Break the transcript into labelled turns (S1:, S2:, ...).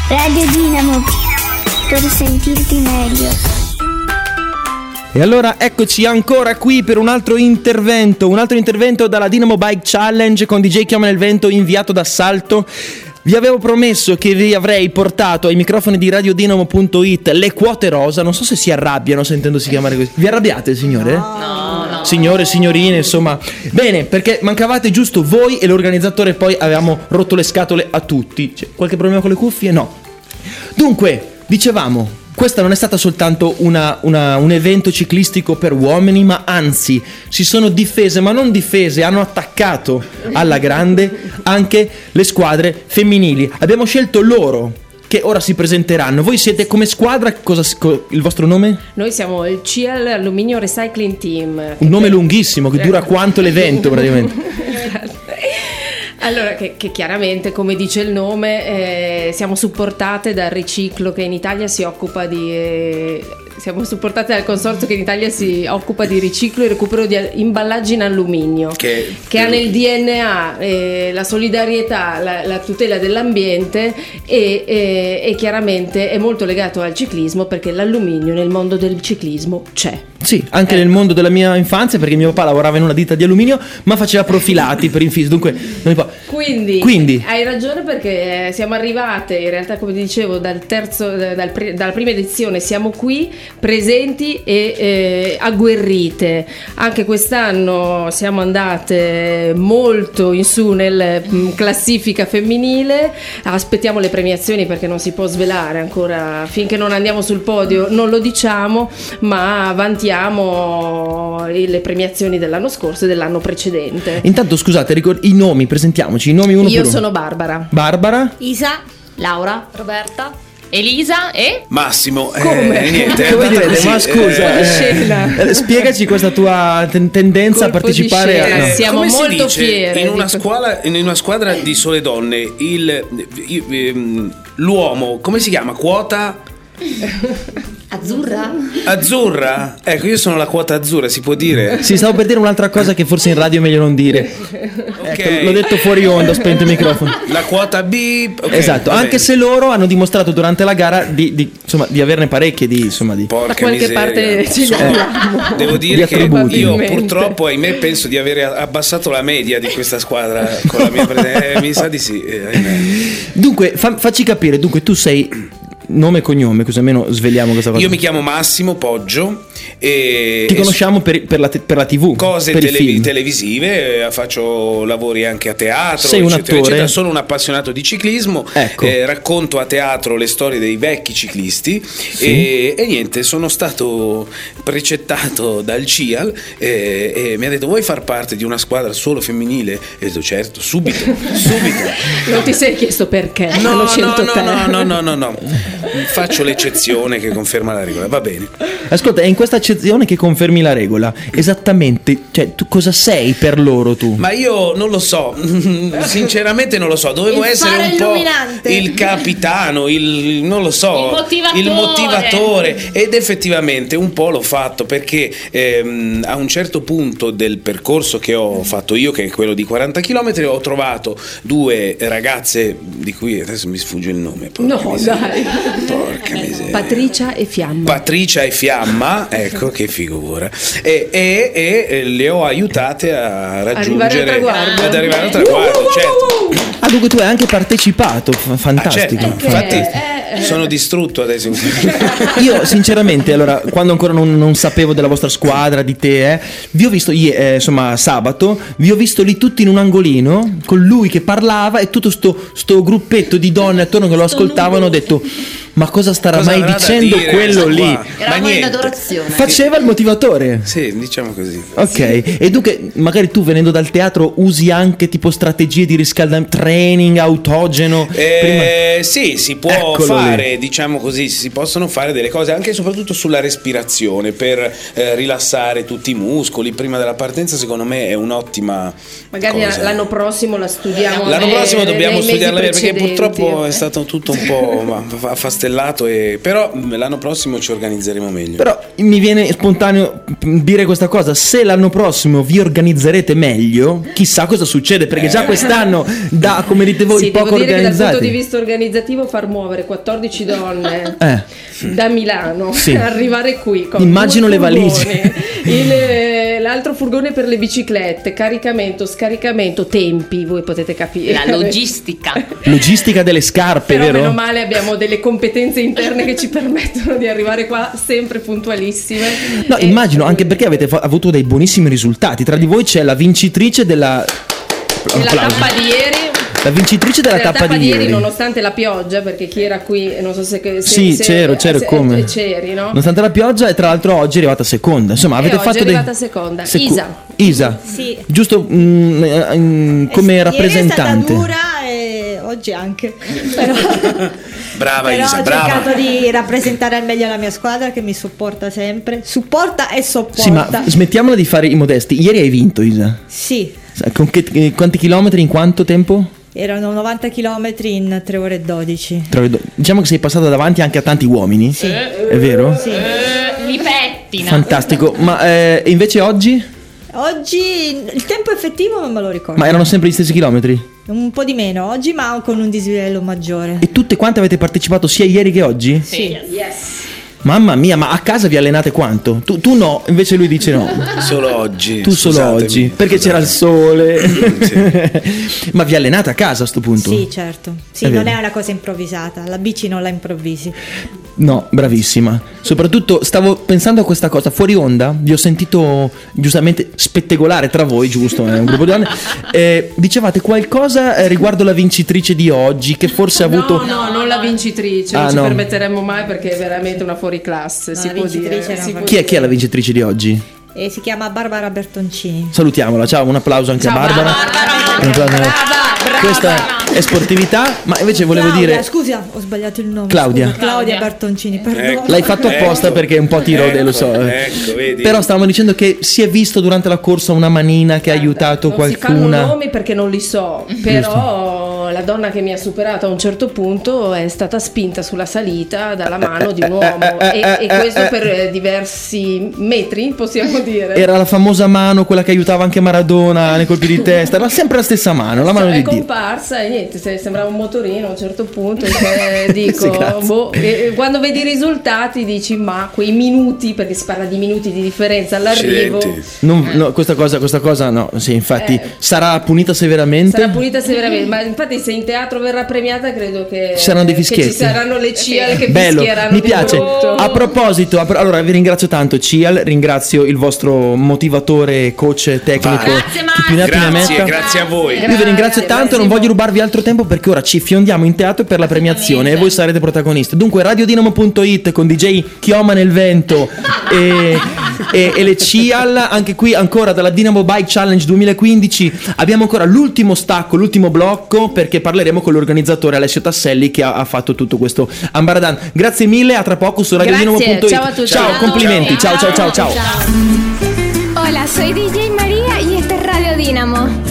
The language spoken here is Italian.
S1: Radio Dinamo, per sentirti meglio.
S2: E allora eccoci ancora qui per un altro intervento dalla Dinamo Bike Challenge con DJ Chioma nel Vento, inviato da Salto. Vi avevo promesso che vi avrei portato ai microfoni di radiodinamo.it le quote rosa. Non so se si arrabbiano sentendosi chiamare così. Vi arrabbiate, signore?
S3: No.
S2: Signore, signorine, insomma. Bene, perché mancavate giusto voi e l'organizzatore, poi avevamo rotto le scatole a tutti. C'è qualche problema con le cuffie? No. Dunque, dicevamo, questa non è stata soltanto un evento ciclistico per uomini, ma anzi si sono difese, ma non difese, hanno attaccato alla grande anche le squadre femminili. Abbiamo scelto loro che ora si presenteranno. Voi siete come squadra, il vostro nome?
S3: Noi siamo il CL Alluminio Recycling Team.
S2: Un nome lunghissimo che dura quanto l'evento praticamente.
S3: Allora, che chiaramente, come dice il nome, siamo supportate dal riciclo che in Italia si occupa di... siamo supportate dal consorzio che in Italia si occupa di riciclo e recupero di imballaggi in alluminio, che ha nel DNA la solidarietà, la tutela dell'ambiente e chiaramente è molto legato al ciclismo, perché l'alluminio nel mondo del ciclismo c'è.
S2: Sì, anche nel mondo della mia infanzia, perché mio papà lavorava in una ditta di alluminio, ma faceva profilati per infissi, dunque non mi può.
S3: Quindi hai ragione, perché siamo arrivate in realtà, come dicevo, dalla prima edizione siamo qui presenti e agguerrite. Anche quest'anno siamo andate molto in su nel classifica femminile. Aspettiamo le premiazioni, perché non si può svelare ancora, finché non andiamo sul podio non lo diciamo, ma vantiamo le premiazioni dell'anno scorso e dell'anno precedente.
S2: Intanto scusate, i nomi, presentiamoci i nomi uno per uno.
S3: Io sono Barbara.
S4: Isa, Laura, Roberta,
S5: Elisa e
S6: Massimo.
S3: Come?
S6: Niente.
S2: Come direte? Ma scusa, spiegaci questa tua tendenza a partecipare.
S3: Siamo
S6: come
S3: molto
S6: si dice,
S3: fiere
S6: in una squadra di sole donne l'uomo, come si chiama? Quota azzurra? Ecco, io sono la quota azzurra, si può dire?
S2: Sì, stavo per dire un'altra cosa che forse in radio è meglio non dire.
S6: Ok.
S2: Ecco, l'ho detto fuori onda, ho spento il microfono.
S6: La quota B. Okay,
S2: esatto, anche se loro hanno dimostrato durante la gara di averne parecchie di
S6: Porca
S3: da qualche
S6: miseria.
S3: parte ce l'abbiamo.
S6: Devo dire che
S2: attributi.
S6: io purtroppo, ahimè, penso di aver abbassato la media di questa squadra con la mia presenza. Mi sa di sì.
S2: Dunque, facci capire, tu sei nome e cognome, così almeno sveliamo questa cosa.
S6: Io mi chiamo Massimo Poggio e
S2: ti conosciamo per la TV,
S6: cose
S2: per i film
S6: televisive, faccio lavori anche a teatro.
S2: Sei un
S6: eccetera,
S2: attore?
S6: eccetera. Sono un appassionato di ciclismo,
S2: ecco.
S6: Racconto a teatro le storie dei vecchi ciclisti,
S2: sì.
S6: e niente, sono stato precettato dal CIAL e mi ha detto: vuoi far parte di una squadra solo femminile? E ho detto certo, subito.
S3: Non ti sei chiesto perché?
S6: No, faccio l'eccezione che conferma la regola, va bene.
S2: Ascolta, è in questa accezione che confermi la regola. Esattamente, cioè tu cosa sei per loro tu?
S6: Ma io non lo so, sinceramente non lo so. Dovevo essere un po' il capitano, non lo so, il motivatore. Ed effettivamente un po' l'ho fatto, perché a un certo punto del percorso che ho fatto io, che è quello di 40 km, ho trovato due ragazze di cui adesso mi sfugge il nome.
S3: Dai.
S6: Porca miseria.
S3: Patricia e Fiamma,
S6: ecco che figura. E le ho aiutate a raggiungere, ad arrivare al traguardo, certo.
S2: Ah, dunque tu hai anche partecipato, fantastico.
S6: Certo. Infatti sono distrutto adesso.
S2: Io sinceramente, allora, quando ancora non sapevo della vostra squadra, di te, vi ho visto sabato, vi ho visto lì tutti in un angolino con lui che parlava e tutto sto gruppetto di donne attorno che lo ascoltavano. Ho detto: ma cosa starà mai dicendo quello lì?
S4: Eravamo in adorazione.
S2: Faceva il motivatore.
S6: Sì, diciamo così.
S2: Ok, e dunque magari tu, venendo dal teatro, usi anche tipo strategie di riscaldamento, training autogeno?
S6: Sì, si può fare, diciamo così, si possono fare delle cose anche e soprattutto sulla respirazione per rilassare tutti i muscoli prima della partenza. Secondo me è un'ottima
S3: magari
S6: cosa.
S3: L'anno prossimo la studiamo.
S6: L'anno prossimo dobbiamo studiarla, perché
S3: precedenti.
S6: purtroppo è stato tutto un po' affastellato stellato, però l'anno prossimo ci organizzeremo meglio.
S2: Però mi viene spontaneo dire questa cosa: se l'anno prossimo vi organizzerete meglio, chissà cosa succede, perché già quest'anno come dite voi, poco
S3: devo dire
S2: organizzati.
S3: che dal punto di vista organizzativo far muovere 14 donne da Milano arrivare qui con
S2: immagino le valigie,
S3: l'altro furgone per le biciclette, caricamento, scaricamento, tempi, voi potete capire.
S4: La
S2: logistica delle scarpe,
S3: però
S2: vero?
S3: meno male abbiamo delle competenze interne che ci permettono di arrivare qua sempre puntualissime.
S2: No, immagino, anche perché avete avuto dei buonissimi risultati. Tra di voi c'è la vincitrice della
S3: tappa di ieri.
S2: La vincitrice della tappa di ieri,
S3: nonostante la pioggia, perché chi era qui, non so se
S2: c'ero come
S3: c'eri, no?
S2: Nonostante la pioggia, e tra l'altro oggi è arrivata seconda. Insomma, avete fatto
S3: è arrivata seconda.
S2: Isa.
S5: Sì.
S2: Giusto come rappresentante.
S5: È stata dura e oggi anche. Però
S6: brava Isa,
S5: ho cercato di rappresentare al meglio la mia squadra, che mi supporta sempre. Supporta e sopporta.
S2: Sì, ma smettiamola di fare i modesti. Ieri hai vinto, Isa.
S5: Sì.
S2: Con quanti chilometri, in quanto tempo?
S5: Erano 90 km in 3 ore e 12.
S2: Diciamo che sei passata davanti anche a tanti uomini.
S5: Sì.
S2: È vero?
S5: Sì.
S4: Li pettina.
S2: Fantastico. Ma invece oggi?
S5: Oggi il tempo effettivo non me lo ricordo.
S2: Ma erano sempre gli stessi chilometri?
S5: Un po' di meno oggi, ma con un dislivello maggiore.
S2: E tutte quante avete partecipato sia ieri che oggi?
S5: Sì.
S3: Yes.
S2: Mamma mia, ma a casa vi allenate quanto? Tu no, invece lui dice no.
S6: Solo oggi.
S2: Tu solo oggi, perché c'era il sole. Ma vi allenate a casa a sto punto?
S5: Sì, certo. Sì, non è una cosa improvvisata. La bici non la improvvisi.
S2: No, bravissima. Soprattutto stavo pensando a questa cosa. Fuori onda vi ho sentito giustamente spettegolare tra voi, giusto? È un gruppo di donne. Dicevate qualcosa riguardo la vincitrice di oggi, che forse ha avuto...
S3: No, non la vincitrice. Non ci permetteremo mai, perché è veramente una fuoriclasse. Si può dire.
S2: Chi è la vincitrice di oggi?
S5: Si chiama Barbara Bertoncini.
S2: Salutiamola, ciao, un applauso anche a Barbara.
S3: Brava.
S2: Questa è sportività, ma invece volevo dire...
S5: Scusa, ho sbagliato il nome.
S2: Claudia
S5: Bertoncini, perdono.
S2: L'hai fatto apposta perché un po' ti rode, lo so.
S6: Ecco, vedi.
S2: Però stavamo dicendo che si è visto durante la corsa una manina che ha aiutato qualcuna.
S3: Non si fanno nomi perché non li so, però la donna che mi ha superato a un certo punto è stata spinta sulla salita dalla mano di un uomo e questo per diversi metri, possiamo dire.
S2: Era la famosa mano, quella che aiutava anche Maradona nei colpi di testa, era sempre la stessa mano, la mano di Dio.
S3: È comparsa e niente, sembrava un motorino a un certo punto, dico, quando vedi i risultati dici ma quei minuti, perché si parla di minuti di differenza all'arrivo.
S2: No, questa cosa no, sì, infatti sarà punita severamente. Ma infatti se in teatro verrà premiata credo che ci saranno dei fischietti,
S3: che ci saranno le CIAL che
S2: bello,
S3: fischieranno.
S2: Mi piace. A proposito, allora vi ringrazio tanto CIAL, ringrazio il vostro motivatore, coach tecnico.
S6: Grazie a voi.
S2: Io vi ringrazio tanto, non voglio rubarvi altro tempo perché ora ci fiondiamo in teatro per la premiazione e voi sarete protagonisti. Dunque radiodinamo.it con DJ Chioma nel vento e le CIAL, anche qui ancora dalla Dinamo Bike Challenge 2015 abbiamo ancora l'ultimo stacco, l'ultimo blocco, perché parleremo con l'organizzatore Alessio Tasselli che ha fatto tutto questo ambaradan. Grazie mille, a tra poco su radiodinamo.it.
S3: Ciao a tutti.
S2: Ciao, complimenti. Ciao.
S1: Hola, soy DJ María y este es Radio Dínamo.